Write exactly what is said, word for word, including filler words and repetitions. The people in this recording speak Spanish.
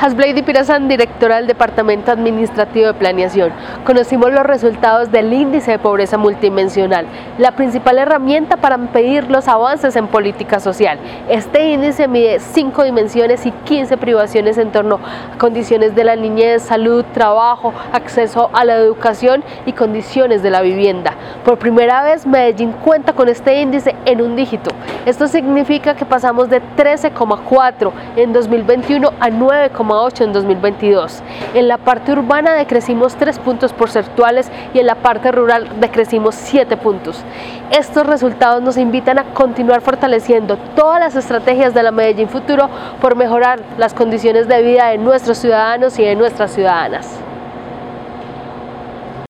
Hasblady Pirazán, directora del Departamento Administrativo de Planeación. Conocimos los resultados del índice de pobreza multidimensional, la principal herramienta para medir los avances en política social. Este índice mide cinco dimensiones y quince privaciones en torno a condiciones de la niñez, salud, trabajo, acceso a la educación y condiciones de la vivienda. Por primera vez, Medellín cuenta con este índice en un dígito. Esto significa que pasamos de trece coma cuatro en dos mil veintiuno a nueve coma ocho en dos mil veintidós. En la parte urbana decrecimos tres puntos porcentuales y en la parte rural decrecimos siete puntos. Estos resultados nos invitan a continuar fortaleciendo todas las estrategias de la Medellín Futuro por mejorar las condiciones de vida de nuestros ciudadanos y de nuestras ciudadanas.